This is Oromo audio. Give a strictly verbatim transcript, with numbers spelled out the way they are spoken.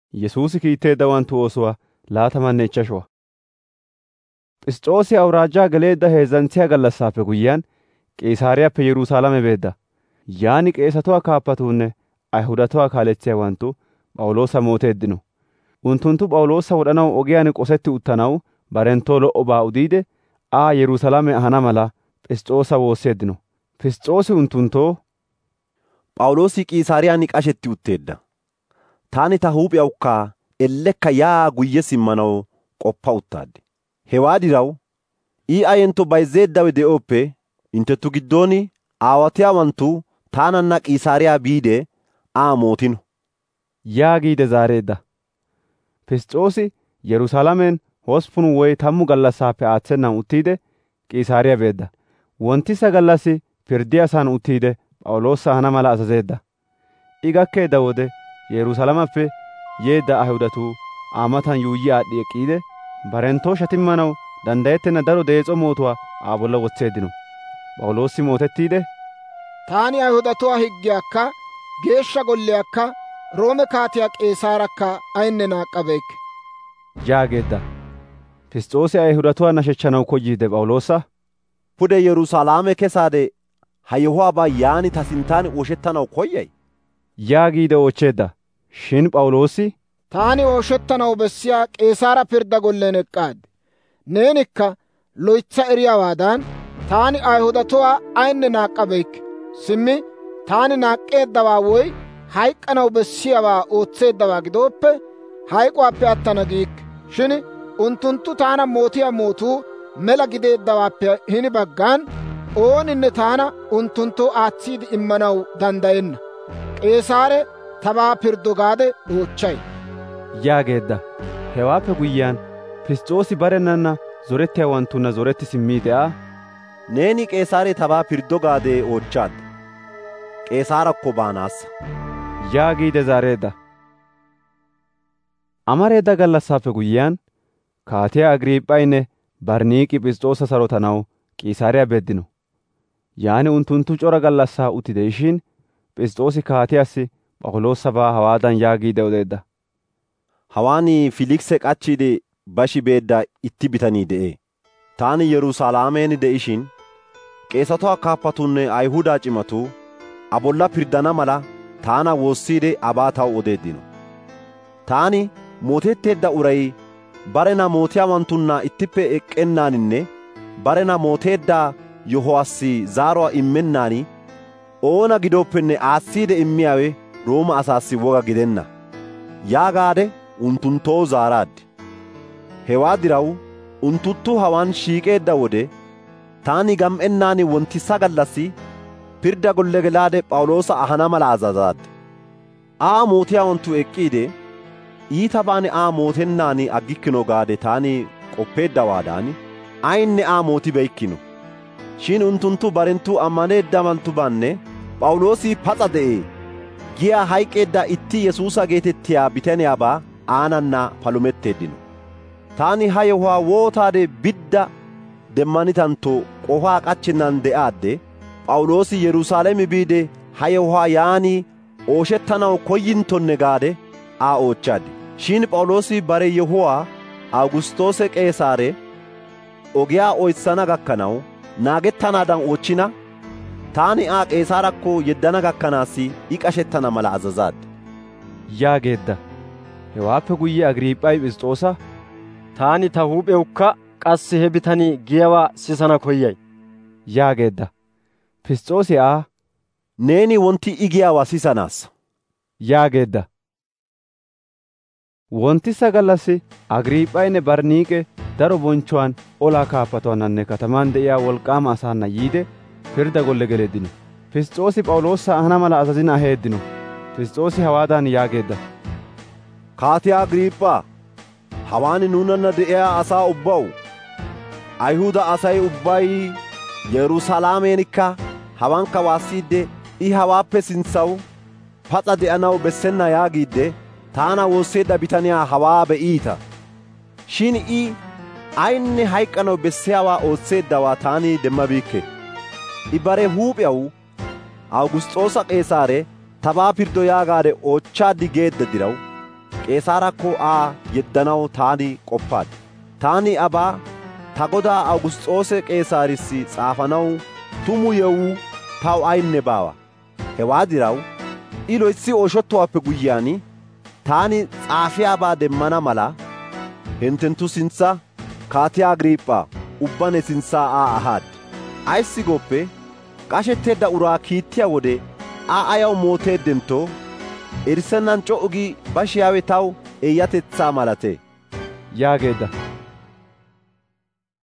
Yesuusi kiitteeddawantu oosuwaa laatamanne ichchashuwaa. Phisxoosi awuraajjaa geleedda heezzanthiyaa gallassaappe guyyiyaan Qiisaariyaappe Yerusaalame beedda. Yaani qeesatuwaa kaappatuunne Ayihudatuwaa kaaletsiyaawanttu P'awuloosa mooteeddino. Unttunttu P'awuloosa wodhanaw ogiyaan qosetti uttanaw barenttoo lo"obaa udiide Aa Yerusaalame ahana mala Phisxoosa woosseeddino. Phisxoosi unttunttoo, P'awuloosi Qiisaariyaan qashetti utteedda. Taani ta huuphiyawukka ellekka yaa guyye simmanaw qoppa uttaadde. Hewaa diraw I ayentto bayzzeeddawe de'ooppe inttettu giddon aawatiyaawanttu taananna Qiisaariyaa biide Aa mootino yaagiide zaareedda. Phisxoosi Yerusaalamen hosppun woy tammu gallassaappe aatsennan uttiide Qiisaariyaa beedda. Wonttisa gallassi pirddiyaasan uttiide P'awuloosa ahana mala azazeedda. I gakkeedda wode Yerusaalamappe yeedda Ayihudatu Aa matan yuuyyi aadhdhi eqqiide barenttoo shatimmanaw danddayettenna daro deexo mootuwaa Aa bolla wotseeddino. P'awuloosi mootettiide, taani Ayihudatuwaa higgiyaakka geeshsha golliyaakka Roome kaatiyaa Qeesaarakka ayinne naaqabeykke yaageedda. Phisxoosi Ayihudatuwaa nashechchanaw koyiide P'awuloosa, pude Yerusaalame kesaade ha yohuwaabaa yaani ta sinttan ooshettanaw koyyay yaagiide oochcheedda. Shin P'awuloosi, taani ooshettanaw bessiyaa Qeesaara pirdda gollen eqqaad. Neenikka loytsa eriyaawaadan taani Ayihudatuwaa ayinne naaqabeykke. Simmi taani naaqeeddawaa woy hayk'k'anaw bessiyaawaa ootseeddawaa gidooppe hayk'uwaappe attana giikke. Shin unttunttu taana mootiyaa mootuu mela gideeddawaappe hini baggaan ooninne taana unttunttoo aatsiide immanaw danddayenna. Qeesaare tabaa pirddo gaade oochchay yaageedda. Hewaappe guyyiyaan Phisxoosi barenanna zorettiyaawanttunna zoretti simmiide Aa, neeni Qeesaare tabaa pirddo gaade oochchaadda. Qeesaarakko baanaassa yaagiide zaareedda. Amareedda gallassaappe guyyiyaan Kaatiyaa Agriiphaynne Barniiqi Phisxoosa sarotanaw Qiisaariyaa beeddino. Yaani unttunttu cora gallassaa utti de'ishin Phisxoosi kaatiyaassi P'awuloosabaa hawaadan yaagiide odeedda. Hawaan Filikise qachchiide bashi beedda itti bitanii de'ee. Taani Yerusaalaamen de'ishin qeesatuwaa kaappatuunne Ayihudaa cimatuu a bolla pirddana mala taana woossiide abaa taw odeeddino. Taani mootetteedda uray barena mootiyaawanttunna ittippe eqqennaaninne barena mooteedda yohuwaassi zaaruwaa immennaan oona gidooppenne aatsiide immiyaawe Rooma asaassi woga gidenna yaagaade unttunttoo zaaraaddi. Hewaa diraw unttunttu hawaan shiiqeedda wode taani gam"ennaan wonttisa gallassi pirdda golle gelaade P'awuloosa ahana mala azazaaddi. Aa mootiyaawanttu eqqiide iitabaan Aa mootennaan aggikkino gaade taani qoppeeddawaadan ayinne Aa mootibeykkino. Shin unttunttu barenttu ammaneeddawantubaanne P'awuloosi paxa de'ee giyaa hayqqeedda itti Yesuusa geetettiyaa bitaniyaabaa aananna palumetteeddino. Taani ha yohuwaa wootaade bidda demmanitantto qofaa qachchennan de'aadde P'awuloosi Yerusaalame biide ha yohuwaa yaani ooshettanaw koyyintonne gaade Aa oochchaaddi. Shin P'awuloosi bare yohuwaa Awugisxoose Qeesaare ogiyaa oytsana gakkanaw naagettanaadan oochchina taani Aa Qeesaarakko yeddana gakkanaassi I qashettana mala azazaaddi yaageedda. Hewaappe guyye Agriiphay Phisxoosa, taani ta huuphewukka qassi he bitanii giyaawaa sisana koyyay yaageedda. Phisxoosi Aa, neeni wonti I giyaawaa sisanaassa yaageedda. Wonttisa gallassi Agriiphaynne Barniiqe daro bonchchuwaan olaa kaappatuwaannanne katamaan de'iyaa wolqaama asaanna yiide pirdda golle geleeddino. Phisxoosi P'awuloosa ahana mala azazina aheeddino. Phisxoosi hawaadan yaageedda. Kaatiyaa Agriiphaa, hawaan nuunanna de'iyaa asaa ubbaw, Ayihuda asay ubbay Yerusaalamenikka hawankka waassiidde I hawaappe sintsaw paxa de'anaw bessenna yaagiidde taana woosseedda bitaniyaa hawaa be'iita. Shin I ayinne hayqqanaw bessiyaawaa ootseeddawaa taani demmabiikke. I bare huuphiyaw Awugisxoosa Qeesaare tabaa pirddo yaagaade oochchaaddi geedda diraw Qeesaarakko Aa yeddanaw taani qoppaad. Taani abaa ta godaa Awugusxoose Qeesaarissi s'aafanaw tumu yewuu taw ayinne baawa. Hewaa diraw I loytsi ooshottowaappe guyyiyaan taani xaafiyaabaa demmana mala hinttenttu sintsa Kaatiyaa Agriip'phaa ubbane sintsaa Aa ahaad. Ayssi gooppe qashetteedda uraa kiittiyaa wode Aa ayaw mooteeddentto erissennan c'o'u gi bashiyaawe taw eeyyatetsaa malatee» yaageedda.